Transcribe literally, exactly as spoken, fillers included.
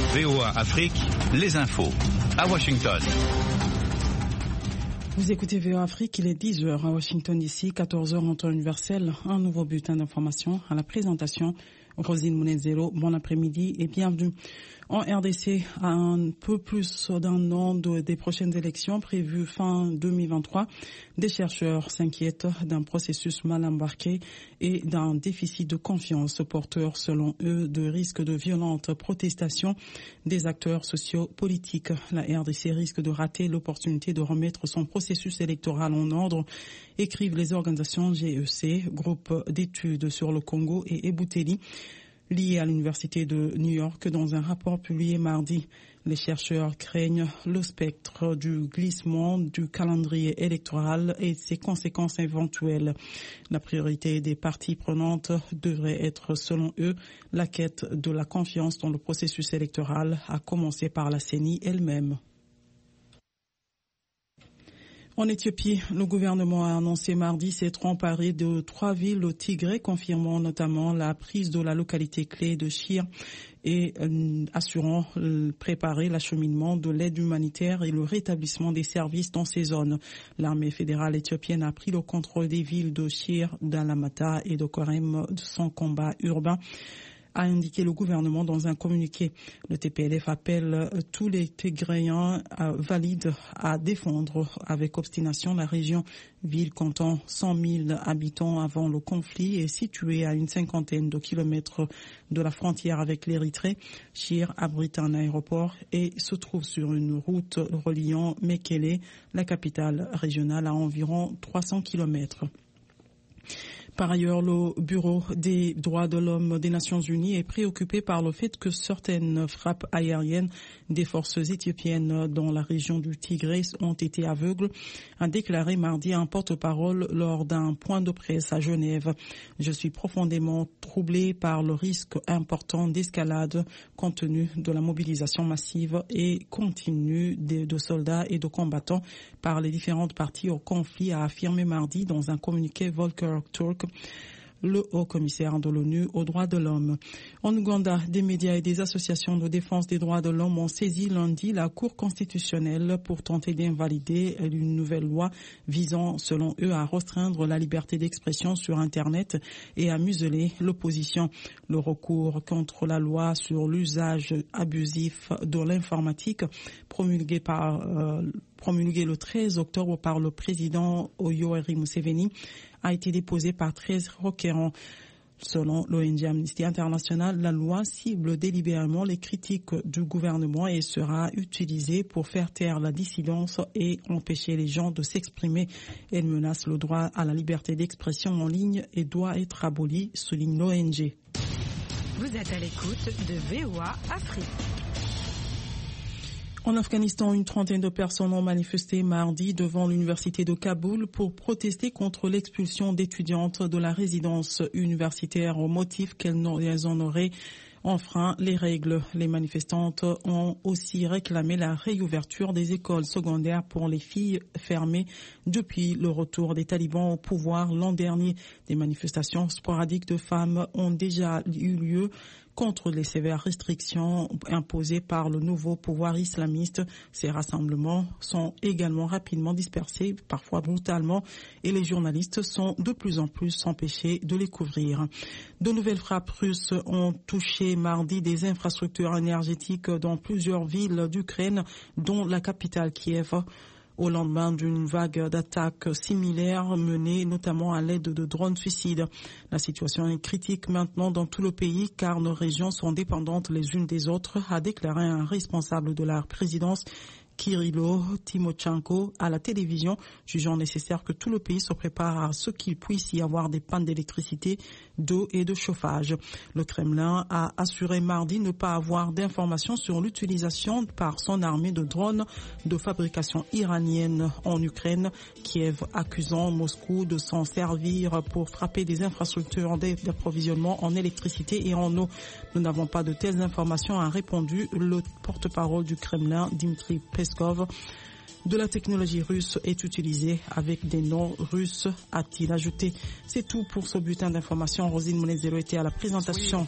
V O A Afrique, les infos. À Washington. Vous écoutez V O A Afrique, il est dix heures à Washington d'ici, quatorze heures en temps universel. Un nouveau bulletin d'information à la présentation. Rosine Mounezero, bon après-midi et bienvenue. En R D C, à un peu plus d'un an de, des prochaines élections prévues fin deux mille vingt-trois, des chercheurs s'inquiètent d'un processus mal embarqué et d'un déficit de confiance porteur, selon eux, de risques de violentes protestations des acteurs sociaux-politiques. La R D C risque de rater l'opportunité de remettre son processus électoral en ordre, écrivent les organisations G E C, groupe d'études sur le Congo et Ebouteli, lié à l'Université de New York. Dans un rapport publié mardi, les chercheurs craignent le spectre du glissement du calendrier électoral et ses conséquences éventuelles. La priorité des parties prenantes devrait être, selon eux, la quête de la confiance dans le processus électoral, à commencer par la C E N I elle-même. En Éthiopie, le gouvernement a annoncé mardi s'être emparé de trois villes au Tigré, confirmant notamment la prise de la localité clé de Shire et euh, assurant euh, préparer l'acheminement de l'aide humanitaire et le rétablissement des services dans ces zones. L'armée fédérale éthiopienne a pris le contrôle des villes de Shire, d'Alamata et de Korem sans combat urbain, a indiqué le gouvernement dans un communiqué. Le T P L F appelle tous les Tigréens valides à défendre avec obstination la région. Ville comptant cent mille habitants avant le conflit et située à une cinquantaine de kilomètres de la frontière avec l'Érythrée. Shire abrite un aéroport et se trouve sur une route reliant Mekele, la capitale régionale, à environ trois cents kilomètres. Par ailleurs, le Bureau des droits de l'homme des Nations Unies est préoccupé par le fait que certaines frappes aériennes des forces éthiopiennes dans la région du Tigré ont été aveugles, a déclaré mardi un porte-parole lors d'un point de presse à Genève. Je suis profondément troublé par le risque important d'escalade compte tenu de la mobilisation massive et continue de, de soldats et de combattants par les différentes parties au conflit, a affirmé mardi dans un communiqué Volker Turk, le haut-commissaire de l'ONU aux droits de l'homme. En Ouganda, des médias et des associations de défense des droits de l'homme ont saisi lundi la Cour constitutionnelle pour tenter d'invalider une nouvelle loi visant, selon eux, à restreindre la liberté d'expression sur Internet et à museler l'opposition. Le recours contre la loi sur l'usage abusif de l'informatique, promulgué par euh, promulgué le treize octobre par le président Yoweri Museveni, a été déposé par treize requérants. Selon l'O N G Amnesty International, la loi cible délibérément les critiques du gouvernement et sera utilisée pour faire taire la dissidence et empêcher les gens de s'exprimer. Elle menace le droit à la liberté d'expression en ligne et doit être abolie, souligne l'O N G. Vous êtes à l'écoute de V O A Afrique. En Afghanistan, une trentaine de personnes ont manifesté mardi devant l'université de Kaboul pour protester contre l'expulsion d'étudiantes de la résidence universitaire au motif qu'elles en auraient enfreint les règles. Les manifestantes ont aussi réclamé la réouverture des écoles secondaires pour les filles fermées depuis le retour des talibans au pouvoir l'an dernier. Des manifestations sporadiques de femmes ont déjà eu lieu contre les sévères restrictions imposées par le nouveau pouvoir islamiste. Ces rassemblements sont également rapidement dispersés, parfois brutalement, et les journalistes sont de plus en plus empêchés de les couvrir. De nouvelles frappes russes ont touché mardi des infrastructures énergétiques dans plusieurs villes d'Ukraine, dont la capitale Kiev, au lendemain d'une vague d'attaques similaires menées notamment à l'aide de drones suicides. La situation est critique maintenant dans tout le pays car nos régions sont dépendantes les unes des autres, a déclaré un responsable de la présidence, Kirilo Timochenko, à la télévision, jugeant nécessaire que tout le pays se prépare à ce qu'il puisse y avoir des pannes d'électricité, d'eau et de chauffage. Le Kremlin a assuré mardi ne pas avoir d'informations sur l'utilisation par son armée de drones de fabrication iranienne en Ukraine, Kiev accusant Moscou de s'en servir pour frapper des infrastructures d'approvisionnement en électricité et en eau. Nous n'avons pas de telles informations, a répondu le porte-parole du Kremlin, Dmitry Peskov. De la technologie russe est utilisée avec des noms russes, a-t-il ajouté. C'est tout pour ce bulletin d'information. Rosine Mounezero était à la présentation.